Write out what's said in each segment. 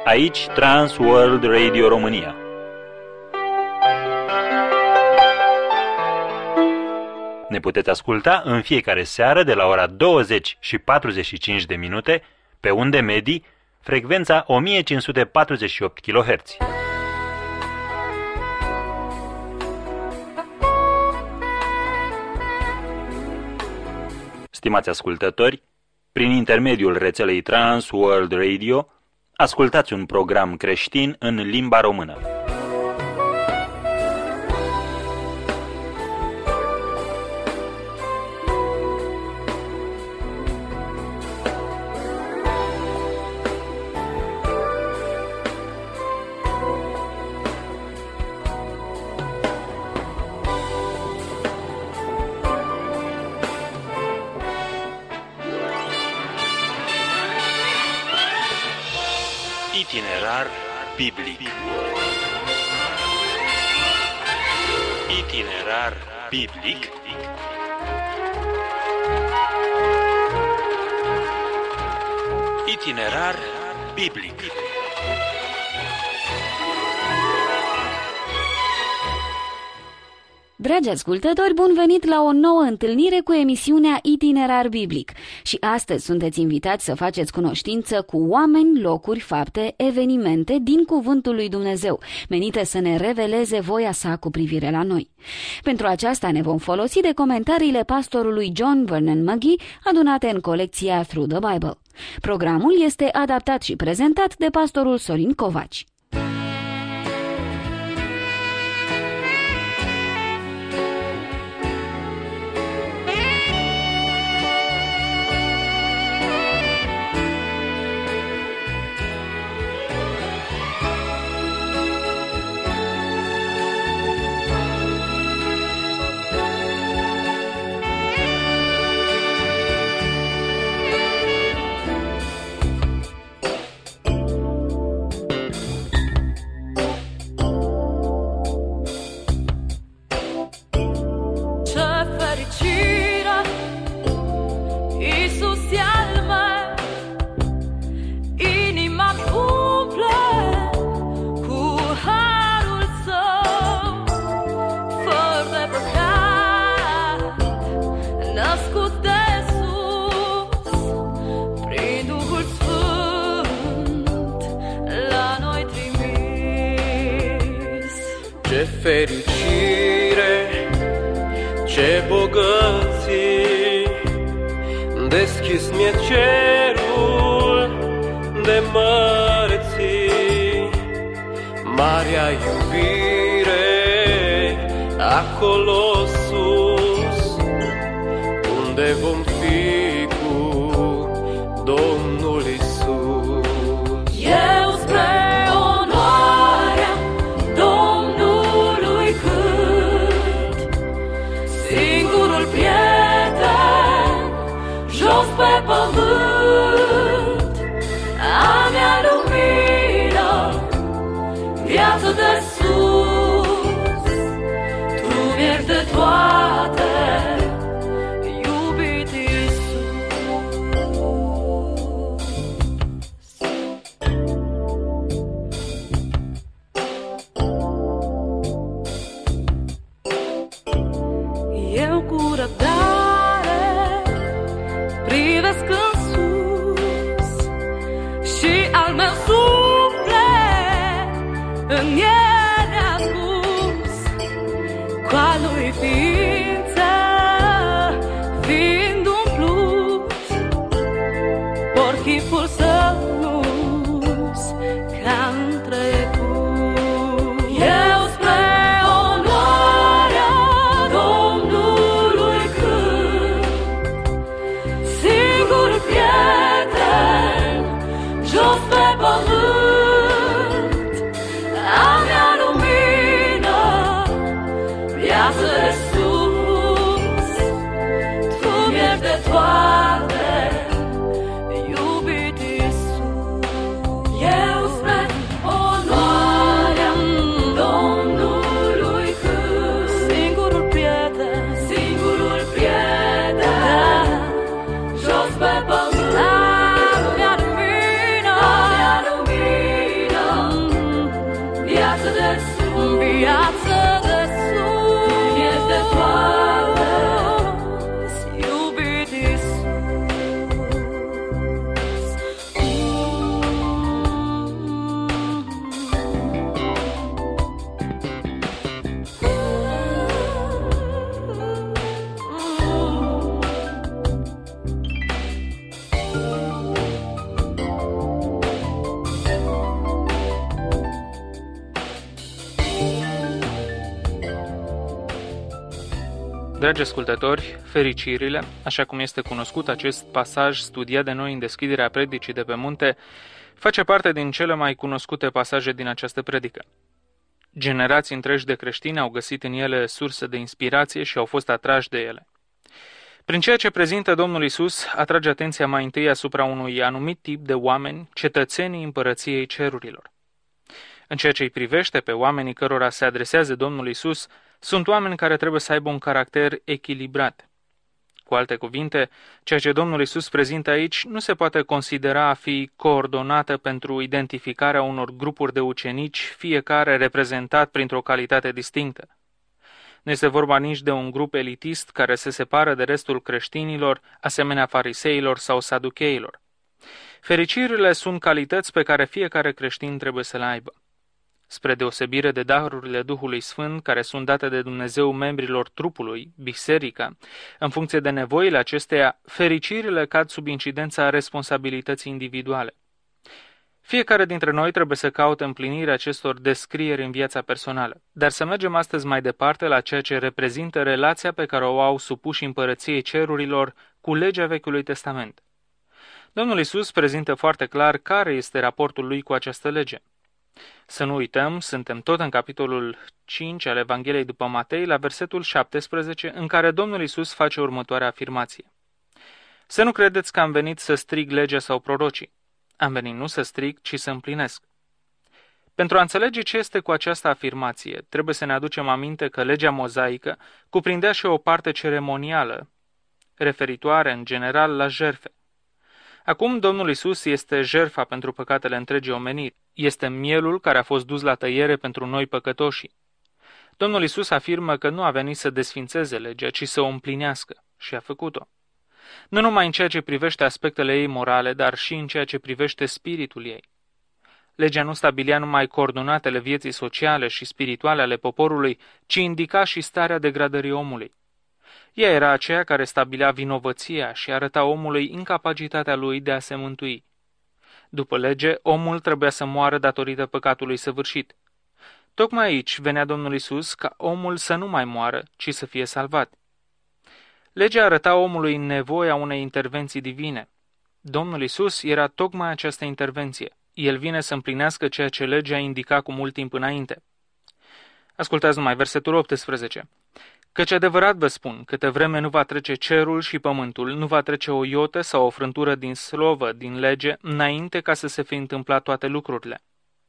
Aici Trans World Radio România. Ne puteți asculta în fiecare seară de la ora 20 și 45 de minute pe unde medii, frecvența 1548 kHz. Stimați ascultători, prin intermediul rețelei Trans World Radio, ascultați un program creștin în limba română. Itinerar biblic. Itinerar biblic. Itinerar biblic. Dragi ascultători, bun venit la o nouă întâlnire cu emisiunea Itinerar Biblic. Și astăzi sunteți invitați să faceți cunoștință cu oameni, locuri, fapte, evenimente din Cuvântul lui Dumnezeu, menite să ne reveleze voia sa cu privire la noi. Pentru aceasta ne vom folosi de comentariile pastorului John Vernon McGee, adunate în colecția Through the Bible. Programul este adaptat și prezentat de pastorul Sorin Covaci. Fericire, ce bogății, deschis mi-e cerul de măreții, marea iubire acolo sus, unde vom fi cu Domnul Iisus. Eu spre pe pământ, a mea lumină, viață de sus, tu mi-ești de toate, iubit Iisus. Eu cu răbdare privesc în sus și al meu suflet în el ascuns, cu a lui ființă fiind umplut, por chipul său nu-s ca în trecut. Eu spre onoarea Domnului cânt, singur prieten, jos pe pământ, a mea lumină, viață de sus. Dragi ascultători, fericirile, așa cum este cunoscut acest pasaj studiat de noi în deschiderea predicii de pe munte, face parte din cele mai cunoscute pasaje din această predică. Generații întregi de creștini au găsit în ele sursă de inspirație și au fost atrași de ele. Prin ceea ce prezintă Domnul Iisus, atrage atenția mai întâi asupra unui anumit tip de oameni, cetățenii împărăției cerurilor. În ceea ce îi privește pe oamenii cărora se adresează Domnul Iisus, sunt oameni care trebuie să aibă un caracter echilibrat. Cu alte cuvinte, ceea ce Domnul Iisus prezintă aici nu se poate considera a fi coordonată pentru identificarea unor grupuri de ucenici, fiecare reprezentat printr-o calitate distinctă. Nu este vorba nici de un grup elitist care se separă de restul creștinilor, asemenea fariseilor sau saducheilor. Fericirile sunt calități pe care fiecare creștin trebuie să le aibă. Spre deosebire de darurile Duhului Sfânt care sunt date de Dumnezeu membrilor trupului, biserica, în funcție de nevoile acesteia, fericirile cad sub incidența responsabilității individuale. Fiecare dintre noi trebuie să caute împlinirea acestor descrieri în viața personală, dar să mergem astăzi mai departe la ceea ce reprezintă relația pe care o au supuși împărăției cerurilor cu legea Vechiului Testament. Domnul Iisus prezintă foarte clar care este raportul lui cu această lege. Să nu uităm, suntem tot în capitolul 5 al Evangheliei după Matei, la versetul 17, în care Domnul Iisus face următoarea afirmație. Să nu credeți că am venit să strig legea sau prorocii. Am venit nu să strig, ci să împlinesc. Pentru a înțelege ce este cu această afirmație, trebuie să ne aducem aminte că legea mozaică cuprindea și o parte ceremonială, referitoare în general la jertfe. Acum Domnul Iisus este jertfa pentru păcatele întregii omeniri. Este mielul care a fost dus la tăiere pentru noi păcătoșii. Domnul Iisus afirmă că nu a venit să desfințeze legea, ci să o împlinească și a făcut-o. Nu numai în ceea ce privește aspectele ei morale, dar și în ceea ce privește spiritul ei. Legea nu stabilea numai coordonatele vieții sociale și spirituale ale poporului, ci indica și starea degradării omului. Ea era aceea care stabilea vinovăția și arăta omului incapacitatea lui de a se mântui. După lege, omul trebuia să moară datorită păcatului săvârșit. Tocmai aici venea Domnul Iisus ca omul să nu mai moară, ci să fie salvat. Legea arăta omului nevoia unei intervenții divine. Domnul Iisus era tocmai această intervenție. El vine să împlinească ceea ce legea indica cu mult timp înainte. Ascultați numai versetul 18. Căci adevărat vă spun, câte vreme nu va trece cerul și pământul, nu va trece o iotă sau o frântură din slovă, din lege, înainte ca să se fi întâmplat toate lucrurile.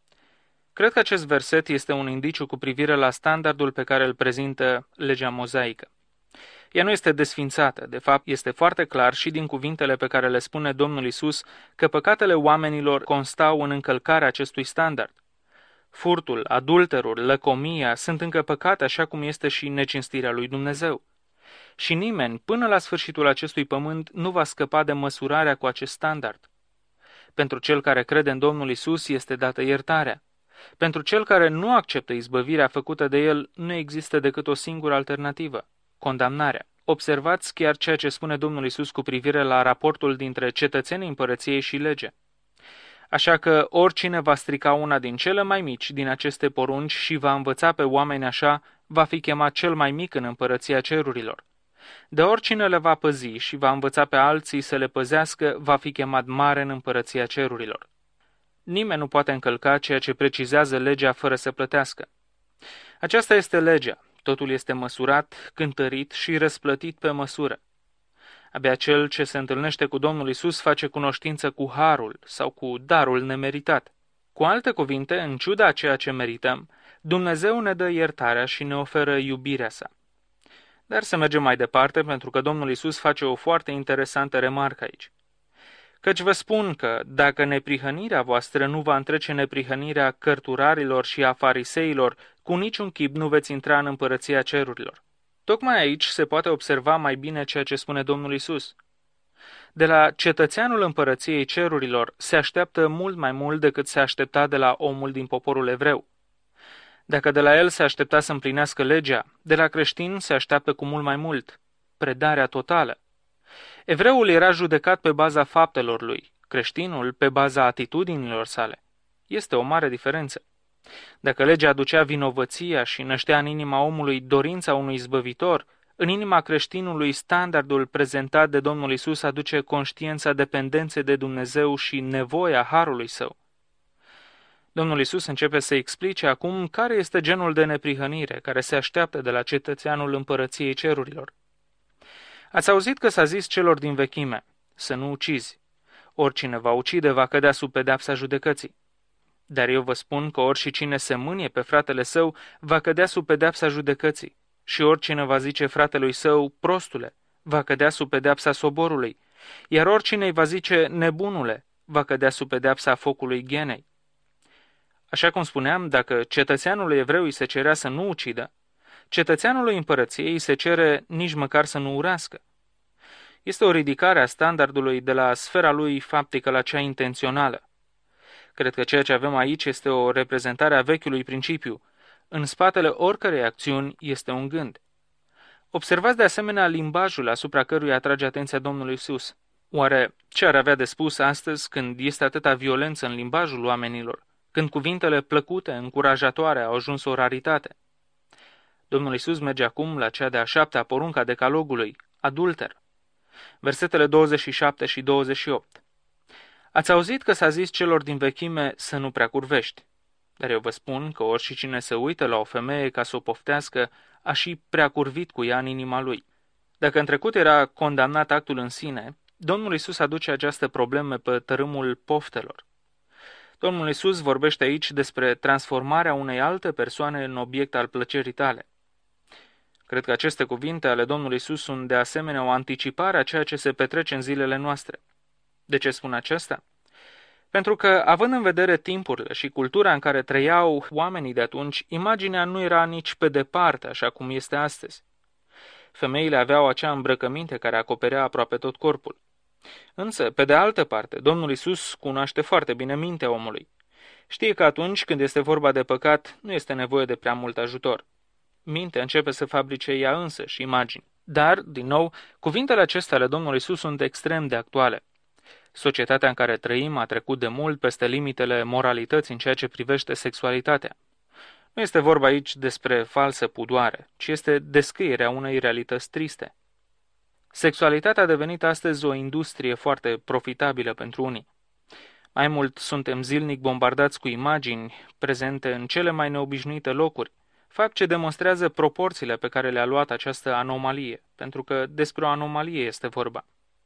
Cred că acest verset este un indiciu cu privire la standardul pe care îl prezintă legea mozaică. Ea nu este desfințată, de fapt este foarte clar și din cuvintele pe care le spune Domnul Iisus că păcatele oamenilor constau în încălcarea acestui standard. Furtul, adulterul, lăcomia sunt încă păcate așa cum este și necinstirea lui Dumnezeu. Și nimeni, până la sfârșitul acestui pământ, nu va scăpa de măsurarea cu acest standard. Pentru cel care crede în Domnul Iisus este dată iertarea. Pentru cel care nu acceptă izbăvirea făcută de el, nu există decât o singură alternativă, condamnarea. Observați chiar ceea ce spune Domnul Iisus cu privire la raportul dintre cetățenii împărăției și lege. Așa că oricine va strica una din cele mai mici din aceste porunci și va învăța pe oameni așa, va fi chemat cel mai mic în împărăția cerurilor. De oricine le va păzi și va învăța pe alții să le păzească, va fi chemat mare în împărăția cerurilor. Nimeni nu poate încălca ceea ce precizează legea fără să plătească. Aceasta este legea. Totul este măsurat, cântărit și răsplătit pe măsură. Abia cel ce se întâlnește cu Domnul Iisus face cunoștință cu harul sau cu darul nemeritat. Cu alte cuvinte, în ciuda a ceea ce merităm, Dumnezeu ne dă iertarea și ne oferă iubirea sa. Dar să mergem mai departe, pentru că Domnul Iisus face o foarte interesantă remarcă aici. Căci vă spun că, dacă neprihănirea voastră nu va întrece neprihănirea cărturarilor și a fariseilor, cu niciun chip nu veți intra în împărăția cerurilor. Tocmai aici se poate observa mai bine ceea ce spune Domnul Iisus. De la cetățeanul împărăției cerurilor se așteaptă mult mai mult decât se aștepta de la omul din poporul evreu. Dacă de la el se aștepta să împlinească legea, de la creștin se așteaptă cu mult mai mult, predarea totală. Evreul era judecat pe baza faptelor lui, creștinul pe baza atitudinilor sale. Este o mare diferență. Dacă legea aducea vinovăția și năștea în inima omului dorința unui izbăvitor, În inima creștinului, standardul prezentat de Domnul Isus aduce conștiința dependenței de Dumnezeu și nevoia harului său. Domnul Isus începe să explice acum care este genul de neprihănire care se așteaptă de la cetățeanul împărăției cerurilor. Ați auzit că s-a zis celor din vechime, să nu ucizi. Oricine va ucide va cădea sub pedeapsa judecății. Dar eu vă spun că oricine se mânie pe fratele său va cădea sub pedeapsa judecății. Și oricine va zice fratelui său, prostule, va cădea sub pedeapsa soborului. Iar oricine îi va zice, nebunule, va cădea sub pedeapsa focului ghenei. Așa cum spuneam, dacă cetățeanului evreu îi se cerea să nu ucidă, cetățeanului împărăției îi se cere nici măcar să nu urască. Este o ridicare a standardului de la sfera lui faptică la cea intențională. Cred că ceea ce avem aici este o reprezentare a vechiului principiu. În spatele oricărei acțiuni este un gând. Observați de asemenea limbajul asupra căruia atrage atenția Domnului Iisus. Oare ce ar avea de spus astăzi când este atâta violență în limbajul oamenilor, când cuvintele plăcute, încurajatoare au ajuns o raritate? Domnul Iisus merge acum la cea de-a 7-a poruncă a decalogului, adulter. Versetele 27 și 28. Ați auzit că s-a zis celor din vechime să nu prea curvești. Dar eu vă spun că oricine se uită la o femeie ca să o poftească, a și prea curvit cu ea în inima lui. Dacă în trecut era condamnat actul în sine, Domnul Iisus aduce această problemă pe tărâmul poftelor. Domnul Iisus vorbește aici despre transformarea unei alte persoane în obiect al plăcerii tale. Cred că aceste cuvinte ale Domnului Iisus sunt de asemenea o anticipare a ceea ce se petrece în zilele noastre. De ce spun aceasta? Pentru că, având în vedere timpurile și cultura în care trăiau oamenii de atunci, imaginea nu era nici pe departe așa cum este astăzi. Femeile aveau acea îmbrăcăminte care acoperea aproape tot corpul. Însă, pe de altă parte, Domnul Iisus cunoaște foarte bine mintea omului. Știe că atunci când este vorba de păcat, nu este nevoie de prea mult ajutor. Mintea începe să fabrice ea însăși imagini. Dar, din nou, cuvintele acestea ale Domnului Iisus sunt extrem de actuale. Societatea în care trăim a trecut de mult peste limitele moralității în ceea ce privește sexualitatea. Nu este vorba aici despre falsă pudoare, ci este descrierea unei realități triste. Sexualitatea a devenit astăzi o industrie foarte profitabilă pentru unii. Mai mult, suntem zilnic bombardați cu imagini prezente în cele mai neobișnuite locuri, fapt ce demonstrează proporțiile pe care le-a luat această anomalie, pentru că despre o anomalie este vorba.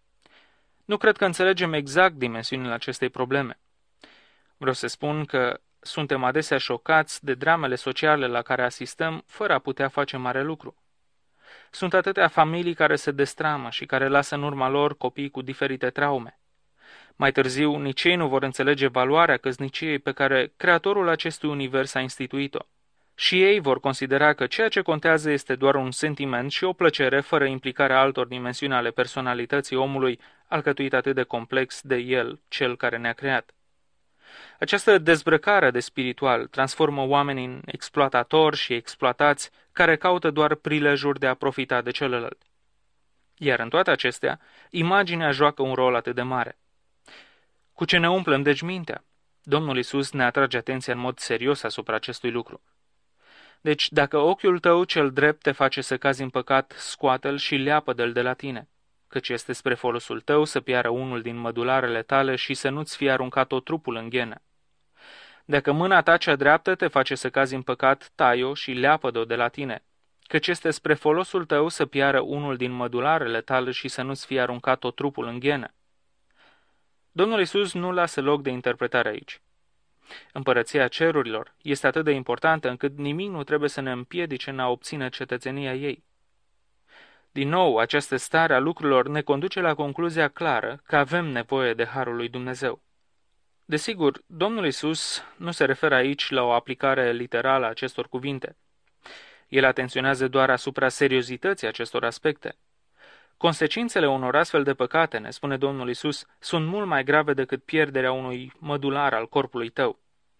Nu cred că înțelegem exact dimensiunile acestei probleme. Vreau să spun că suntem adesea șocați de dramele sociale la care asistăm fără a putea face mare lucru. Sunt atâtea familii care se destramă și care lasă în urma lor copii cu diferite traume. Mai târziu, nici ei nu vor înțelege valoarea căsniciei pe care Creatorul acestui univers a instituit-o. Și ei vor considera că ceea ce contează este doar un sentiment și o plăcere fără implicarea altor dimensiuni ale personalității omului, alcătuit atât de complex de el, cel care ne-a creat. Această dezbrăcare de spiritual transformă oamenii în exploatatori și exploatați care caută doar prilejuri de a profita de celălalt. Iar în toate acestea, imaginea joacă un rol atât de mare. Cu ce ne umplem deci mintea? Domnul Iisus ne atrage atenția în mod serios asupra acestui lucru. Deci, dacă ochiul tău cel drept te face să cazi în păcat, scoate-l și leapă-l de la tine, căci este spre folosul tău să piară unul din mădularele tale și să nu-ți fie aruncat tot trupul în ghenă. Dacă mâna ta cea dreaptă te face să cazi în păcat, tai-o și leapă-o de la tine, căci este spre folosul tău să piară unul din mădularele tale și să nu-ți fie aruncat tot trupul în ghenă. Domnul Iisus nu lasă loc de interpretare aici. Împărăția cerurilor este atât de importantă încât nimic nu trebuie să ne împiedice în a obține cetățenia ei. Din nou, această stare a lucrurilor ne conduce la concluzia clară că avem nevoie de harul lui Dumnezeu. Desigur, Domnul Iisus nu se referă aici la o aplicare literală a acestor cuvinte. El atenționează doar asupra seriozității acestor aspecte. Consecințele unor astfel de păcate, ne spune Domnul Iisus, sunt mult mai grave decât pierderea unui mădular al corpului tău.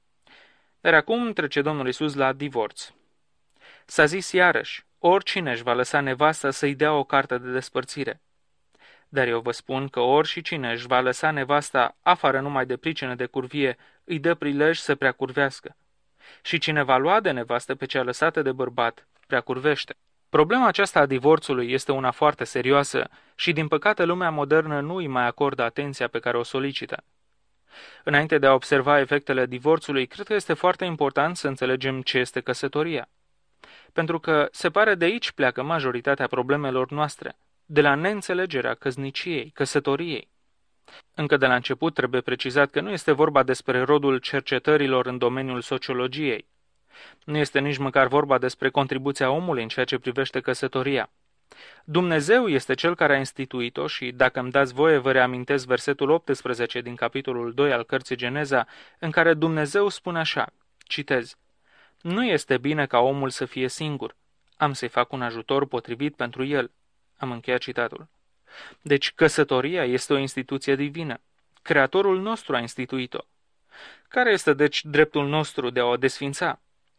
Dar acum trece Domnul Iisus la divorț. S-a zis iarăși, oricine își va lăsa nevasta să-i dea o carte de despărțire. Dar eu vă spun că oricine își va lăsa nevasta afară numai de pricină de curvie, îi dă prilej să prea curvească. Și cine va lua de nevastă pe cea lăsată de bărbat, prea curvește. Problema aceasta a divorțului este una foarte serioasă și, din păcate, lumea modernă nu îi mai acordă atenția pe care o solicită. Înainte de a observa efectele divorțului, cred că este foarte important să înțelegem ce este căsătoria. Pentru că se pare de aici pleacă majoritatea problemelor noastre, de la neînțelegerea căsniciei, căsătoriei. Încă de la început trebuie precizat că nu este vorba despre rodul cercetărilor în domeniul sociologiei. Nu este nici măcar vorba despre contribuția omului în ceea ce privește căsătoria. Dumnezeu este Cel care a instituit-o și, dacă îmi dați voie, vă reamintesc versetul 18 din capitolul 2 al cărții Geneza, în care Dumnezeu spune așa, citez, nu este bine ca omul să fie singur, am să-i fac un ajutor potrivit pentru el. Am încheiat citatul. Deci căsătoria este o instituție divină. Creatorul nostru a instituit-o. Care este deci dreptul nostru de a o desfința?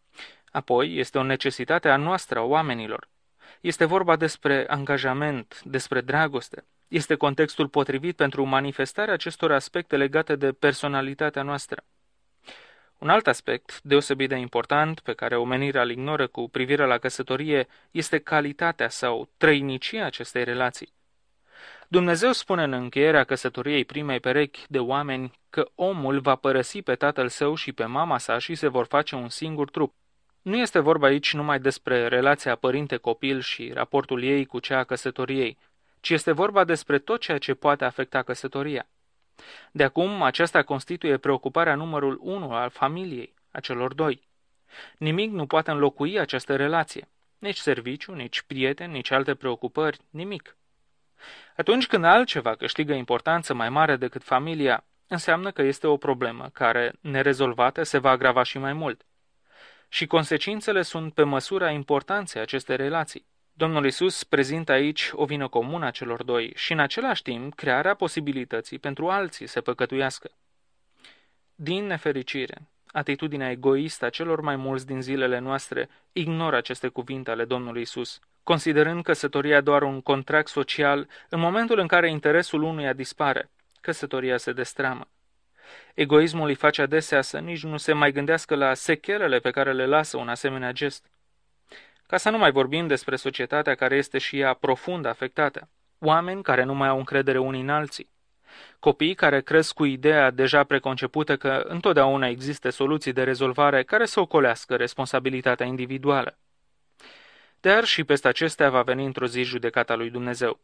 Apoi este o necesitate a noastră, a oamenilor. Este vorba despre angajament, despre dragoste. Este contextul potrivit pentru manifestarea acestor aspecte legate de personalitatea noastră. Un alt aspect deosebit de important pe care omenirea îl ignoră cu privire la căsătorie este calitatea sau trăinicia acestei relații. Dumnezeu spune în încheierea căsătoriei primei perechi de oameni că omul va părăsi pe tatăl său și pe mama sa și se vor face un singur trup. Nu este vorba aici numai despre relația părinte-copil și raportul ei cu cea a căsătoriei, ci este vorba despre tot ceea ce poate afecta căsătoria. De acum, aceasta constituie preocuparea numărul 1 al familiei, a celor doi. Nimic nu poate înlocui această relație, nici serviciu, nici prieteni, nici alte preocupări, nimic. Atunci când altceva câștigă importanță mai mare decât familia, înseamnă că este o problemă care, nerezolvată, se va agrava și mai mult. Și consecințele sunt pe măsura importanței acestei relații. Domnul Iisus prezintă aici o vină comună a celor doi și, în același timp, crearea posibilității pentru alții să păcătuiască. Din nefericire, atitudinea egoistă a celor mai mulți din zilele noastre ignoră aceste cuvinte ale Domnului Iisus, considerând căsătoria doar un contract social. În momentul în care interesul unuia dispare, căsătoria se destramă. Egoismul îi face adesea să nici nu se mai gândească la sechelele pe care le lasă un asemenea gest. Ca să nu mai vorbim despre societatea care este și ea profund afectată, oameni care nu mai au încredere unii în alții, copii care cresc cu ideea deja preconcepută că întotdeauna există soluții de rezolvare care să ocolească responsabilitatea individuală. Dar și peste acestea va veni într-o zi judecata lui Dumnezeu.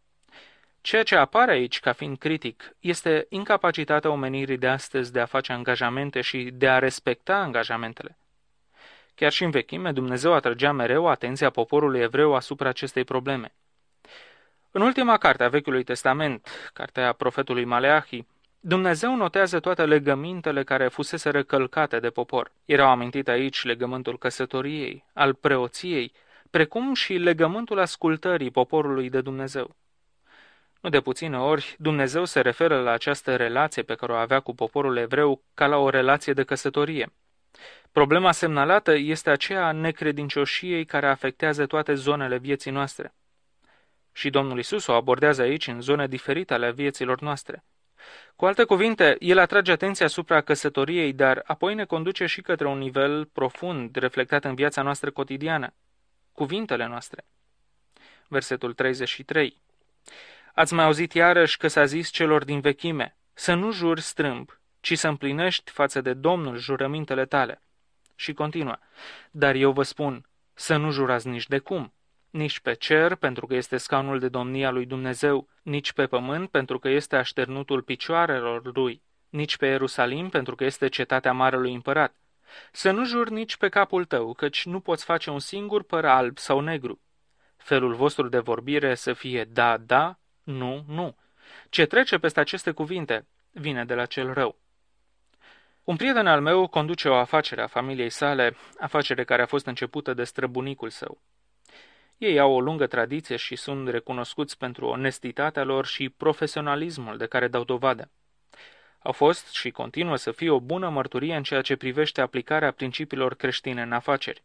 Ceea ce apare aici ca fiind critic este incapacitatea omenirii de astăzi de a face angajamente și de a respecta angajamentele. Chiar și în vechime, Dumnezeu atrăgea mereu atenția poporului evreu asupra acestei probleme. În ultima carte a Vechiului Testament, cartea profetului Maleahi, Dumnezeu notează toate legămintele care fuseseră călcate de popor. Erau amintite aici legământul căsătoriei, al preoției, precum și legământul ascultării poporului de Dumnezeu. Nu de puține ori, Dumnezeu se referă la această relație pe care o avea cu poporul evreu ca la o relație de căsătorie. Problema semnalată este aceea a necredincioșiei care afectează toate zonele vieții noastre. Și Domnul Iisus o abordează aici în zone diferite ale vieților noastre. Cu alte cuvinte, El atrage atenția asupra căsătoriei, dar apoi ne conduce și către un nivel profund reflectat în viața noastră cotidiană, cuvintele noastre. Versetul 33. Ați mai auzit iarăși că s-a zis celor din vechime, să nu juri strâmb, ci să împlinești față de Domnul jurămintele tale. Și continuă, dar eu vă spun, să nu jurați nici de cum, nici pe cer, pentru că este scaunul de domnia lui Dumnezeu, nici pe pământ, pentru că este așternutul picioarelor lui, nici pe Ierusalim, pentru că este cetatea marelui împărat. Să nu juri nici pe capul tău, căci nu poți face un singur păr alb sau negru. Felul vostru de vorbire să fie da, da, nu, nu. Ce trece peste aceste cuvinte vine de la cel rău. Un prieten al meu conduce o afacere a familiei sale, afacere care a fost începută de străbunicul său. Ei au o lungă tradiție și sunt recunoscuți pentru onestitatea lor și profesionalismul de care dau dovadă. Au fost și continuă să fie o bună mărturie în ceea ce privește aplicarea principiilor creștine în afaceri.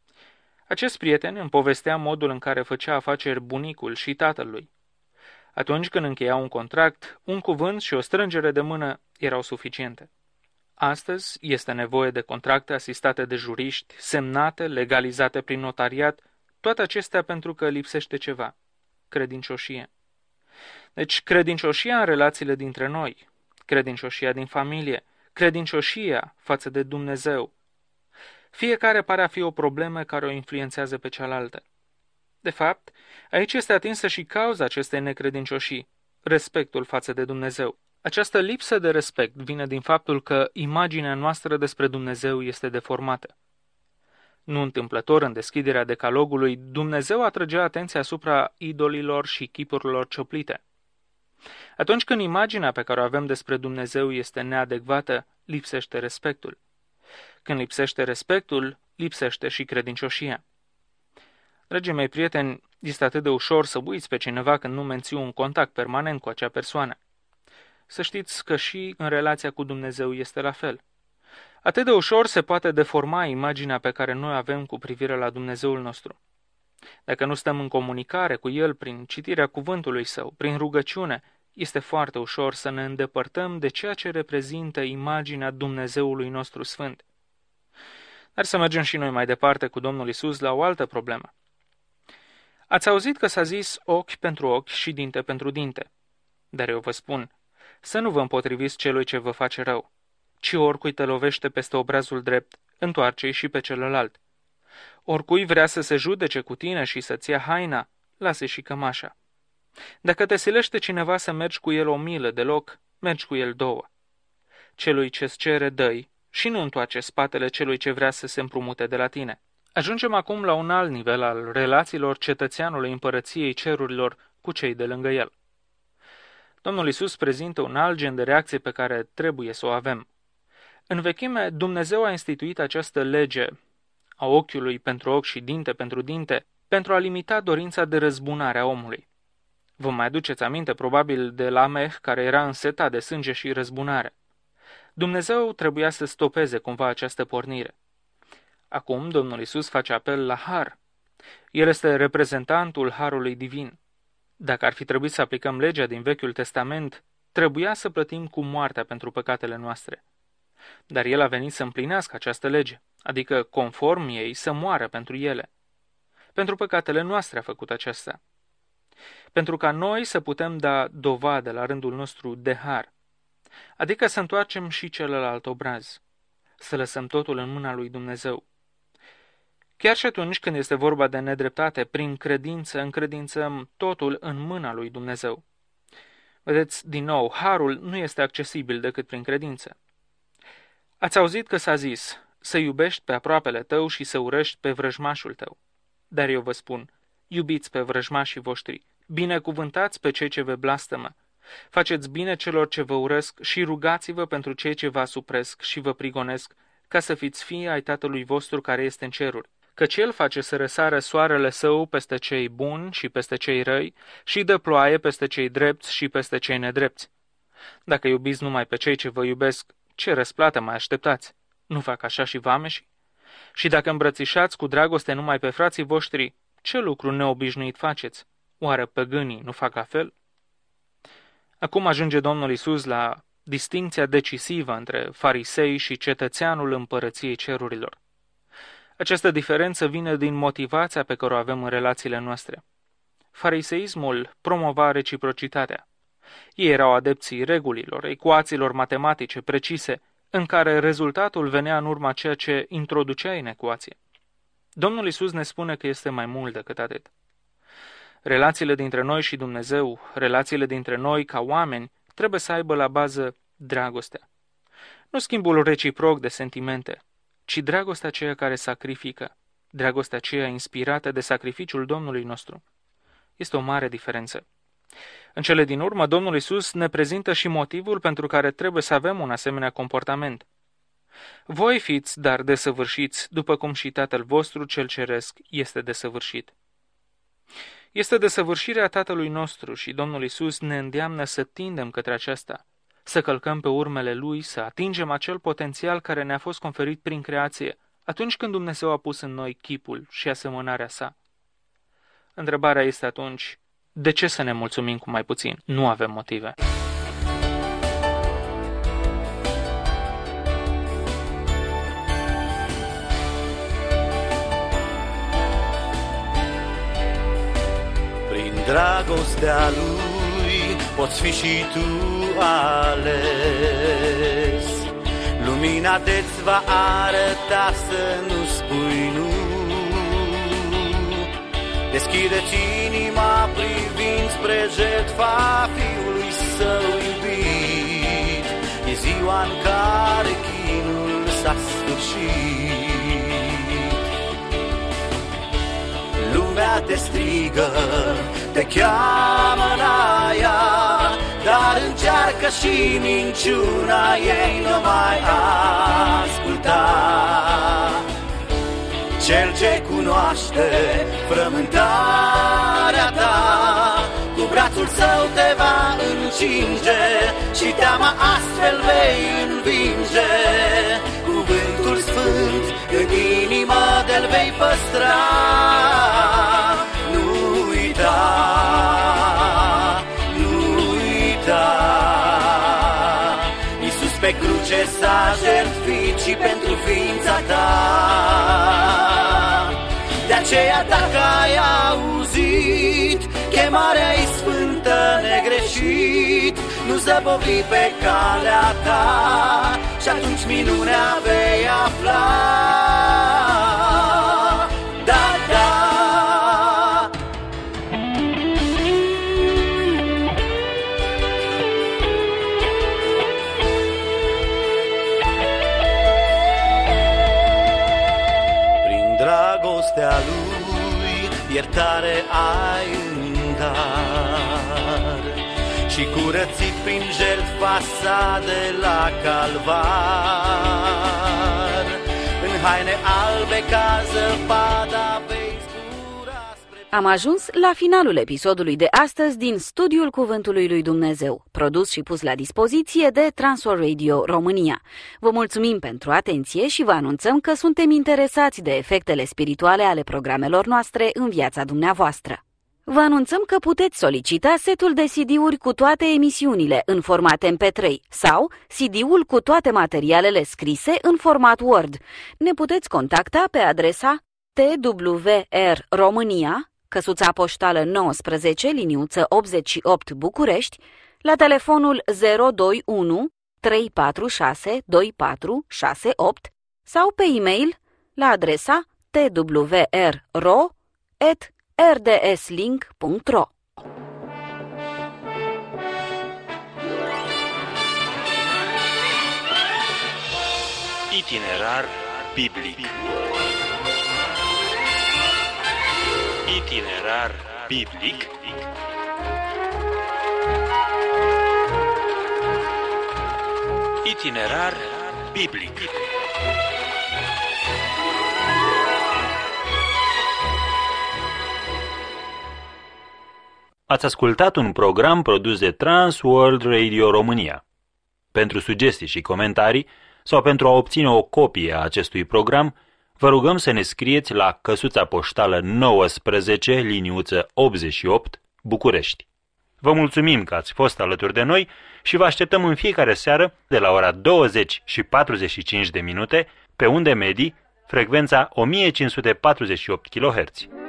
Acest prieten îmi povestea modul în care făcea afaceri bunicul și tatălui. Atunci când încheia un contract, un cuvânt și o strângere de mână erau suficiente. Astăzi este nevoie de contracte asistate de juriști, semnate, legalizate prin notariat, Toate acestea pentru că lipsește ceva, credincioșie. Deci credincioșia în relațiile dintre noi, credincioșia din familie, credincioșia față de Dumnezeu. Fiecare pare a fi o problemă care o influențează pe cealaltă. De fapt, aici este atinsă și cauza acestei necredincioșii, respectul față de Dumnezeu. Această lipsă de respect vine din faptul că imaginea noastră despre Dumnezeu este deformată. Nu întâmplător, în deschiderea decalogului, Dumnezeu atrăgea atenția asupra idolilor și chipurilor cioplite. Atunci când imaginea pe care o avem despre Dumnezeu este neadecvată, lipsește respectul. Când lipsește respectul, lipsește și credincioșia. Dragii mei prieteni, este atât de ușor să uiți pe cineva când nu menții un contact permanent cu acea persoană. Să știți că și în relația cu Dumnezeu este la fel. Atât de ușor se poate deforma imaginea pe care noi avem cu privire la Dumnezeul nostru. Dacă nu stăm în comunicare cu El prin citirea cuvântului Său, prin rugăciune, este foarte ușor să ne îndepărtăm de ceea ce reprezintă imaginea Dumnezeului nostru sfânt. Dar să mergem și noi mai departe cu Domnul Iisus la o altă problemă. Ați auzit că s-a zis ochi pentru ochi și dinte pentru dinte. Dar eu vă spun, să nu vă împotriviți celui ce vă face rău, ci oricui te lovește peste obrazul drept, întoarce-i și pe celălalt. Oricui vrea să se judece cu tine și să-ți ia haina, lasă-i și cămașa. Dacă te silește cineva să mergi cu el o milă de loc, mergi cu el 2. Celui ce-ți cere, dă-i și nu întoarce spatele celui ce vrea să se împrumute de la tine. Ajungem acum la un alt nivel al relațiilor cetățeanului împărăției cerurilor cu cei de lângă el. Domnul Iisus prezintă un alt gen de reacție pe care trebuie să o avem. În vechime, Dumnezeu a instituit această lege a ochiului pentru ochi și dinte pentru dinte pentru a limita dorința de răzbunare a omului. Vă mai aduceți aminte probabil de Lameh, care era însetat de sânge și răzbunare. Dumnezeu trebuia să stopeze cumva această pornire. Acum Domnul Iisus face apel la har. El este reprezentantul harului divin. Dacă ar fi trebuit să aplicăm legea din Vechiul Testament, trebuia să plătim cu moartea pentru păcatele noastre. Dar El a venit să împlinească această lege, adică conform ei să moară pentru ele. Pentru păcatele noastre a făcut aceasta. Pentru ca noi să putem da dovadă la rândul nostru de har, adică să întoarcem și celălalt obraz, să lăsăm totul în mâna lui Dumnezeu. Chiar și atunci când este vorba de nedreptate, prin credință încredințăm totul în mâna lui Dumnezeu. Vedeți, din nou, harul nu este accesibil decât prin credință. Ați auzit că s-a zis, să iubești pe aproapele tău și să urăști pe vrăjmașul tău. Dar eu vă spun, iubiți pe vrăjmașii voștri, binecuvântați pe cei ce vă blastămă, faceți bine celor ce vă urăsc și rugați-vă pentru cei ce vă asupresc și vă prigonesc, ca să fiți fii ai Tatălui vostru care este în ceruri. Căci El face să răsară soarele Său peste cei buni și peste cei răi și dă ploaie peste cei drepți și peste cei nedrepți. Dacă iubiți numai pe cei ce vă iubesc, ce răsplată mai așteptați? Nu fac așa și vameșii? Și dacă îmbrățișați cu dragoste numai pe frații voștri, ce lucru neobișnuit faceți? Oare păgânii nu fac la fel? Acum ajunge Domnul Iisus la distincția decisivă între farisei și cetățeanul împărăției cerurilor. Această diferență vine din motivația pe care o avem în relațiile noastre. Fariseismul promova reciprocitatea. Ei erau adepții regulilor, ecuațiilor matematice precise, în care rezultatul venea în urma ceea ce introducea în ecuație. Domnul Iisus ne spune că este mai mult decât atât. Relațiile dintre noi și Dumnezeu, relațiile dintre noi ca oameni, trebuie să aibă la bază dragostea. Nu schimbul reciproc de sentimente, ci dragostea aceea care sacrifică, dragostea aceea inspirată de sacrificiul Domnului nostru. Este o mare diferență. În cele din urmă, Domnul Iisus ne prezintă și motivul pentru care trebuie să avem un asemenea comportament. Voi fiți, dar desăvârșiți, după cum și Tatăl vostru cel ceresc este desăvârșit. Este desăvârșirea Tatălui nostru și Domnul Iisus ne îndeamnă să tindem către aceasta, să călcăm pe urmele Lui, să atingem acel potențial care ne-a fost conferit prin creație, atunci când Dumnezeu a pus în noi chipul și asemănarea Sa. Întrebarea este atunci, de ce să ne mulțumim cu mai puțin? Nu avem motive. dragostea Lui poți fi și tu ales. Lumina te-ți va arăta să nu spui nu. Deschide-ți inima privind spre jertfa Fiului Său iubit. E ziua în care chinul s-a sfârșit. Lumea te strigă, te cheamă la ea, dar încearcă și minciuna ei nu mai asculta. Cel ce cunoaște frământarea ta, cu brațul său te va încinge și teama astfel vei învinge. Cuvântul sfânt în inimă de-l vei păstra. Nu uita, nu uita. Iisus pe cruce s-a jertfit și pentru ființa ta. De aceea dacă ai auzit chemarea-i sfântă negreșit, nu zăbovi pe calea ta și atunci minunea vei afla. Da, da. Prin dragostea Lui iertare ai în dar și curățit prin jertfa sa de la Calvar. În haine albe ca zăpada vei zbura spre... Am ajuns la finalul episodului de astăzi din Studiul Cuvântului lui Dumnezeu, produs și pus la dispoziție de Transworld Radio România. Vă mulțumim pentru atenție și vă anunțăm că suntem interesați de efectele spirituale ale programelor noastre în viața dumneavoastră. Vă anunțăm că puteți solicita setul de CD-uri cu toate emisiunile în format MP3 sau CD-ul cu toate materialele scrise în format Word. Ne puteți contacta pe adresa TWR România, căsuța poștală 19, liniuță 88 București, la telefonul 021 346 2468 sau pe e-mail la adresa twrro@rdslink.ro. Itinerar biblic. Itinerar biblic. Itinerar biblic. Ați ascultat un program produs de Transworld Radio România. Pentru sugestii și comentarii sau pentru a obține o copie a acestui program, vă rugăm să ne scrieți la căsuța poștală 19, liniuță 88, București. Vă mulțumim că ați fost alături de noi și vă așteptăm în fiecare seară de la ora 20 și 45 de minute pe unde medii, frecvența 1548 kHz.